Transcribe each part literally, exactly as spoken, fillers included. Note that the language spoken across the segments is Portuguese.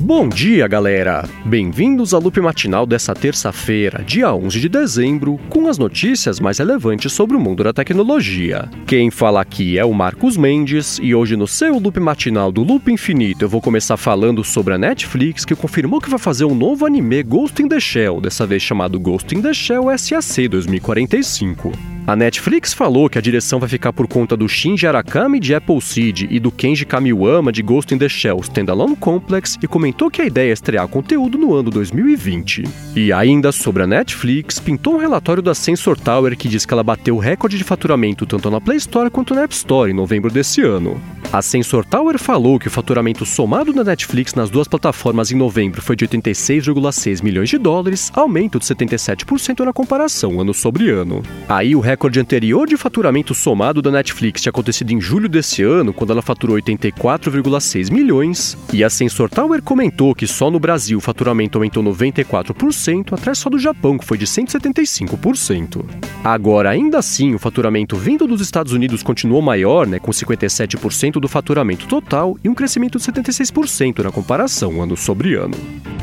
Bom dia, galera! Bem-vindos ao Loop Matinal dessa terça-feira, dia onze de dezembro, com as notícias mais relevantes sobre o mundo da tecnologia. Quem fala aqui é o Marcos Mendes, e hoje no seu Loop Matinal do Loop Infinito eu vou começar falando sobre a Netflix, que confirmou que vai fazer um novo anime Ghost in the Shell, dessa vez chamado Ghost in the Shell S A C dois mil e quarenta e cinco. A Netflix falou que a direção vai ficar por conta do Shinji Arakami de Appleseed e do Kenji Kamiwama de Ghost in the Shell Standalone Complex e comentou que a ideia é estrear conteúdo no ano dois mil e vinte. E ainda sobre a Netflix, pintou um relatório da Sensor Tower que diz que ela bateu o recorde de faturamento tanto na Play Store quanto na App Store em novembro desse ano. A Sensor Tower falou que o faturamento somado da Netflix nas duas plataformas em novembro foi de oitenta e seis vírgula seis milhões de dólares, aumento de setenta e sete por cento na comparação ano sobre ano. Aí o recorde anterior de faturamento somado da Netflix tinha acontecido em julho desse ano, quando ela faturou oitenta e quatro vírgula seis milhões, e a Sensor Tower comentou que só no Brasil o faturamento aumentou noventa e quatro por cento, atrás só do Japão, que foi de cento e setenta e cinco por cento. Agora, ainda assim, o faturamento vindo dos Estados Unidos continuou maior, né, com cinquenta e sete por cento do faturamento total e um crescimento de setenta e seis por cento na comparação ano sobre ano.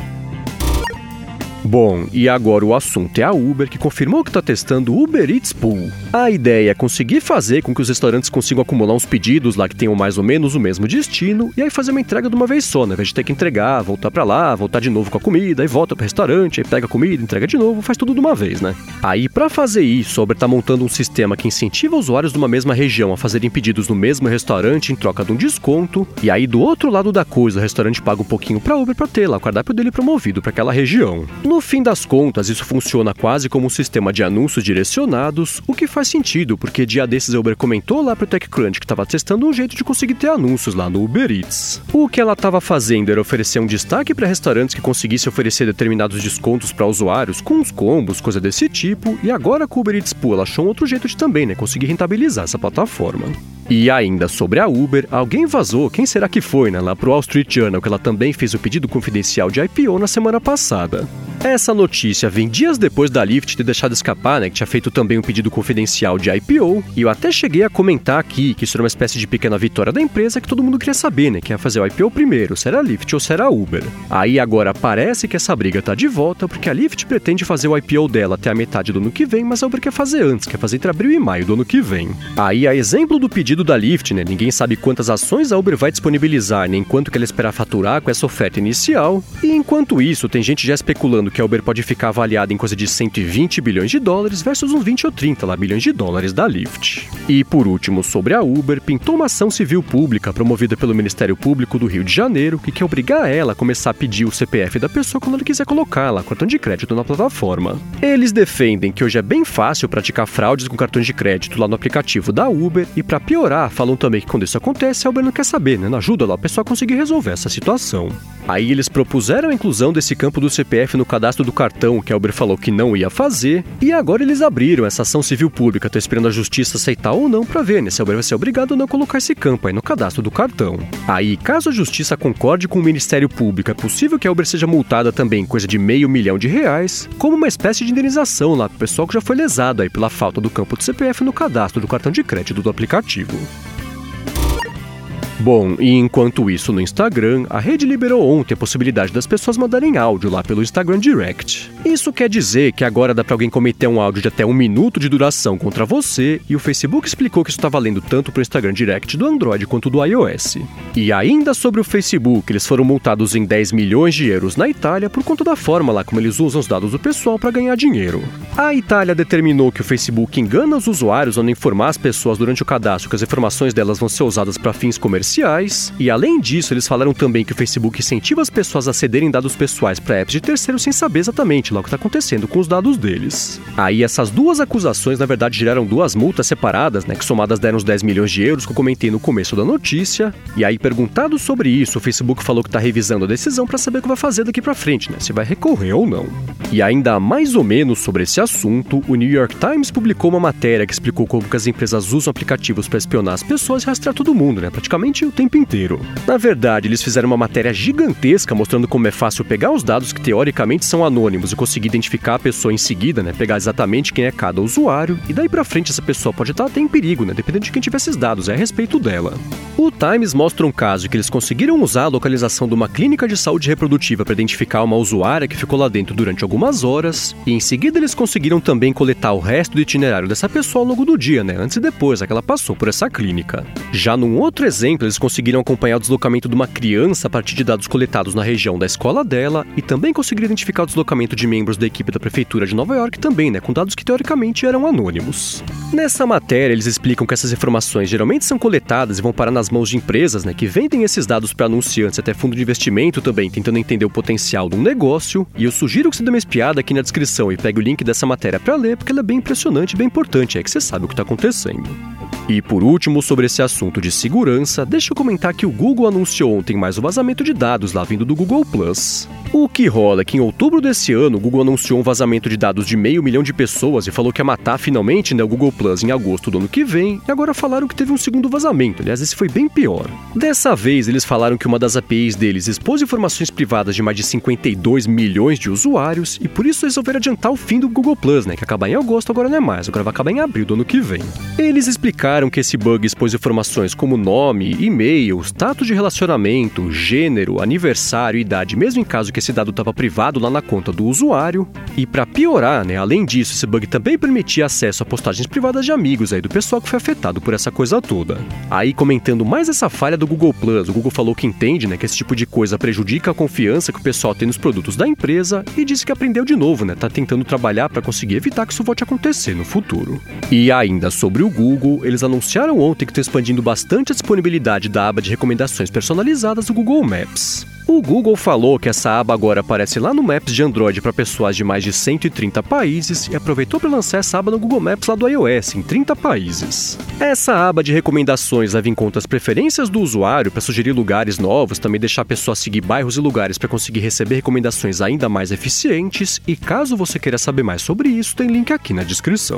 Bom, e agora o assunto é a Uber, que confirmou que está testando o Uber Eats Pool. A ideia é conseguir fazer com que os restaurantes consigam acumular uns pedidos lá que tenham mais ou menos o mesmo destino e aí fazer uma entrega de uma vez só, né? Ao invés de ter que entregar, voltar pra lá, voltar de novo com a comida, aí volta pro restaurante, aí pega a comida, entrega de novo, faz tudo de uma vez, né? Aí, pra fazer isso, a Uber tá montando um sistema que incentiva usuários de uma mesma região a fazerem pedidos no mesmo restaurante em troca de um desconto, e aí do outro lado da coisa, o restaurante paga um pouquinho pra Uber pra ter lá o cardápio dele promovido pra aquela região. No fim das contas, isso funciona quase como um sistema de anúncios direcionados, o que faz sentido, porque dia desses a Uber comentou lá pro TechCrunch que estava testando um jeito de conseguir ter anúncios lá no Uber Eats. O que ela estava fazendo era oferecer um destaque para restaurantes que conseguissem oferecer determinados descontos para usuários com uns combos, coisa desse tipo, e agora com o Uber Eats Pool ela achou um outro jeito de também, né, conseguir rentabilizar essa plataforma. E ainda sobre a Uber, alguém vazou, quem será que foi, né, lá pro Wall Street Journal, que ela também fez o pedido confidencial de I P O na semana passada. Essa notícia vem dias depois da Lyft ter deixado escapar, né, que tinha feito também um pedido confidencial de I P O, e eu até cheguei a comentar aqui que isso era uma espécie de pequena vitória da empresa que todo mundo queria saber, né, que ia fazer o I P O primeiro, se era a Lyft ou se era a Uber. Aí agora parece que essa briga tá de volta, porque a Lyft pretende fazer o I P O dela até a metade do ano que vem, mas a Uber quer fazer antes, quer fazer entre abril e maio do ano que vem. Aí, a exemplo do pedido da Lyft, né, ninguém sabe quantas ações a Uber vai disponibilizar, nem quanto que ela espera faturar com essa oferta inicial, e enquanto isso, tem gente já especulando que a Uber pode ficar avaliada em coisa de cento e vinte bilhões de dólares versus uns vinte ou trinta lá, bilhões de dólares da Lyft. E por último, sobre a Uber, pintou uma ação civil pública promovida pelo Ministério Público do Rio de Janeiro, que quer obrigar ela a começar a pedir o C P F da pessoa quando ela quiser colocar lá cartão de crédito na plataforma. Eles defendem que hoje é bem fácil praticar fraudes com cartões de crédito lá no aplicativo da Uber, e para piorar, falam também que quando isso acontece, a Uber não quer saber, né? Não ajuda lá a pessoa a conseguir resolver essa situação. Aí eles propuseram a inclusão desse campo do C P F no cadastro do cartão, que a Uber falou que não ia fazer, e agora eles abriram essa ação civil pública. Tô esperando a justiça aceitar ou não pra ver, né, se a Uber vai ser obrigada ou não a colocar esse campo aí no cadastro do cartão. Aí, caso a justiça concorde com o Ministério Público, é possível que a Uber seja multada também, coisa de meio milhão de reais, como uma espécie de indenização lá pro pessoal que já foi lesado aí pela falta do campo do C P F no cadastro do cartão de crédito do aplicativo. Bom, e enquanto isso no Instagram, a rede liberou ontem a possibilidade das pessoas mandarem áudio lá pelo Instagram Direct. Isso quer dizer que agora dá pra alguém cometer um áudio de até um minuto de duração contra você, e o Facebook explicou que isso tá valendo tanto pro Instagram Direct do Android quanto do iOS. E ainda sobre o Facebook, eles foram multados em dez milhões de euros na Itália por conta da forma lá como eles usam os dados do pessoal para ganhar dinheiro. A Itália determinou que o Facebook engana os usuários ao não informar as pessoas durante o cadastro que as informações delas vão ser usadas para fins comerciais, e além disso, eles falaram também que o Facebook incentiva as pessoas a cederem dados pessoais para apps de terceiros sem saber exatamente lá o que está acontecendo com os dados deles. Aí essas duas acusações, na verdade, geraram duas multas separadas, né, que somadas deram uns dez milhões de euros, que eu comentei no começo da notícia. E aí, perguntado sobre isso, o Facebook falou que está revisando a decisão para saber o que vai fazer daqui para frente, né, se vai recorrer ou não. E ainda mais ou menos sobre esse assunto, o New York Times publicou uma matéria que explicou como que as empresas usam aplicativos para espionar as pessoas e rastrear todo mundo, né, praticamente praticamente o tempo inteiro. Na verdade, eles fizeram uma matéria gigantesca mostrando como é fácil pegar os dados que teoricamente são anônimos e conseguir identificar a pessoa em seguida, né, pegar exatamente quem é cada usuário, e daí pra frente essa pessoa pode estar até em perigo, né, dependendo de quem tiver esses dados, é a respeito dela. O Times mostra um caso que eles conseguiram usar a localização de uma clínica de saúde reprodutiva para identificar uma usuária que ficou lá dentro durante algumas horas, e em seguida eles conseguiram também coletar o resto do itinerário dessa pessoa ao longo do dia, né, antes e depois, é que ela passou por essa clínica. Já num outro exemplo, eles conseguiram acompanhar o deslocamento de uma criança a partir de dados coletados na região da escola dela, e também conseguiram identificar o deslocamento de membros da equipe da prefeitura de Nova York também, né, com dados que teoricamente eram anônimos. Nessa matéria, eles explicam que essas informações geralmente são coletadas e vão parar nas mãos de empresas, né, que vendem esses dados para anunciantes, até fundo de investimento também, tentando entender o potencial de um negócio, e eu sugiro que você dê uma espiada aqui na descrição e pegue o link dessa matéria para ler, porque ela é bem impressionante e bem importante, é que você sabe o que está acontecendo. E por último, sobre esse assunto de segurança, deixa eu comentar que o Google anunciou ontem mais um vazamento de dados lá vindo do Google Plus. O que rola é que em outubro desse ano, o Google anunciou um vazamento de dados de meio milhão de pessoas e falou que ia matar finalmente, né, o Google Plus em agosto do ano que vem, e agora falaram que teve um segundo vazamento, aliás, esse foi bem pior. Dessa vez, eles falaram que uma das A P Is deles expôs informações privadas de mais de cinquenta e dois milhões de usuários, e por isso resolveram adiantar o fim do Google Plus, né, que acaba em agosto, agora não é mais, agora vai acabar em abril do ano que vem. Eles explicaram que esse bug expôs informações como nome, e-mail, status de relacionamento, gênero, aniversário, idade, mesmo em caso que esse dado estava privado lá na conta do usuário. E para piorar, né, além disso, esse bug também permitia acesso a postagens privadas de amigos aí do pessoal que foi afetado por essa coisa toda. Aí, comentando mais essa falha do Google Plus, o Google falou que entende, né, que esse tipo de coisa prejudica a confiança que o pessoal tem nos produtos da empresa e disse que aprendeu de novo, né, tá tentando trabalhar para conseguir evitar que isso volte a acontecer no futuro. E ainda sobre o Google, eles anunciaram ontem que estão expandindo bastante a disponibilidade da aba de recomendações personalizadas do Google Maps. O Google falou que essa aba agora aparece lá no Maps de Android para pessoas de mais de cento e trinta países e aproveitou para lançar essa aba no Google Maps lá do iOS, em trinta países. Essa aba de recomendações leva em conta as preferências do usuário para sugerir lugares novos, também deixar a pessoa seguir bairros e lugares para conseguir receber recomendações ainda mais eficientes, e caso você queira saber mais sobre isso, tem link aqui na descrição.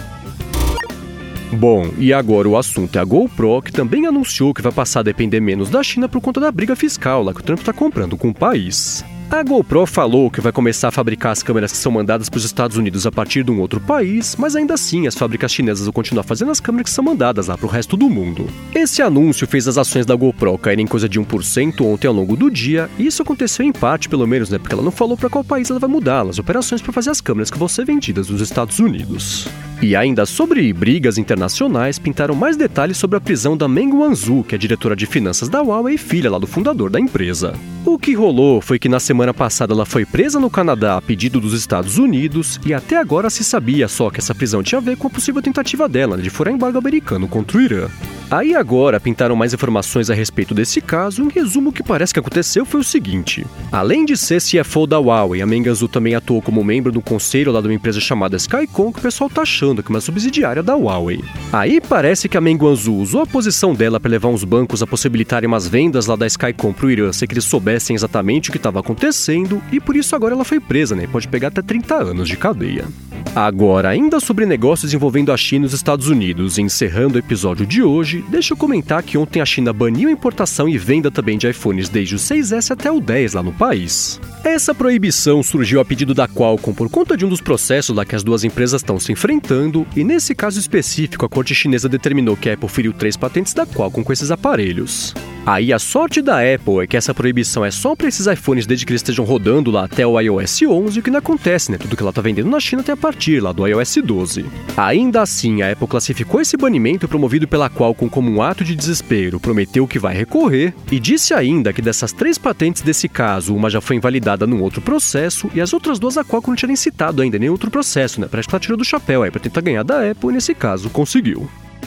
Bom, e agora o assunto é a GoPro, que também anunciou que vai passar a depender menos da China por conta da briga fiscal lá que o Trump está comprando com o país. A GoPro falou que vai começar a fabricar as câmeras que são mandadas para os Estados Unidos a partir de um outro país, mas ainda assim as fábricas chinesas vão continuar fazendo as câmeras que são mandadas lá para o resto do mundo. Esse anúncio fez as ações da GoPro caírem em coisa de um por cento ontem ao longo do dia, e isso aconteceu em parte, pelo menos, né, porque ela não falou para qual país ela vai mudar as operações para fazer as câmeras que vão ser vendidas nos Estados Unidos. E ainda sobre brigas internacionais, pintaram mais detalhes sobre a prisão da Meng Wanzhou, que é diretora de finanças da Huawei e filha lá do fundador da empresa. O que rolou foi que na semana passada ela foi presa no Canadá a pedido dos Estados Unidos, e até agora se sabia só que essa prisão tinha a ver com a possível tentativa dela de furar embargo americano contra o Irã. Aí agora pintaram mais informações a respeito desse caso. Em resumo, o que parece que aconteceu foi o seguinte: além de ser C F O da Huawei, a Meng Wanzhou também atuou como membro do conselho lá de uma empresa chamada Skycom, que o pessoal tá achando que é uma subsidiária da Huawei. Aí parece que a Meng Wanzhou usou a posição dela para levar uns bancos a possibilitarem umas vendas lá da Skycom pro Irã, sem que eles soubessem exatamente o que estava acontecendo, e por isso agora ela foi presa, né? Pode pegar até trinta anos de cadeia. Agora, ainda sobre negócios envolvendo a China e os Estados Unidos, encerrando o episódio de hoje, deixa eu comentar que ontem a China baniu a importação e venda também de iPhones desde o seis S até o dez lá no país. Essa proibição surgiu a pedido da Qualcomm por conta de um dos processos lá que as duas empresas estão se enfrentando, e nesse caso específico a corte chinesa determinou que a Apple feriu três patentes da Qualcomm com esses aparelhos. Aí a sorte da Apple é que essa proibição é só para esses iPhones desde que eles estejam rodando lá até o iOS onze, o que não acontece, né? Tudo que ela tá vendendo na China tem a partir lá do iOS doze. Ainda assim, a Apple classificou esse banimento promovido pela Qualcomm como um ato de desespero, prometeu que vai recorrer e disse ainda que dessas três patentes desse caso, uma já foi invalidada num outro processo e as outras duas a Qualcomm não tinha nem citado ainda em nenhum outro processo, né? Parece que ela tirou do chapéu aí para tentar ganhar da Apple e nesse caso conseguiu.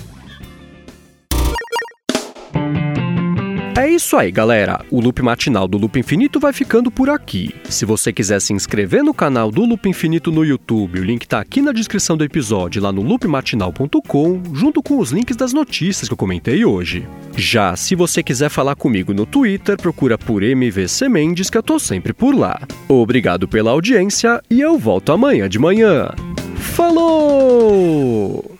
É isso aí, galera. O Loop Matinal do Loop Infinito vai ficando por aqui. Se você quiser se inscrever no canal do Loop Infinito no YouTube, o link tá aqui na descrição do episódio, lá no loop matinal ponto com, junto com os links das notícias que eu comentei hoje. Já, se você quiser falar comigo no Twitter, procura por M V C Mendes, que eu tô sempre por lá. Obrigado pela audiência e eu volto amanhã de manhã. Falou!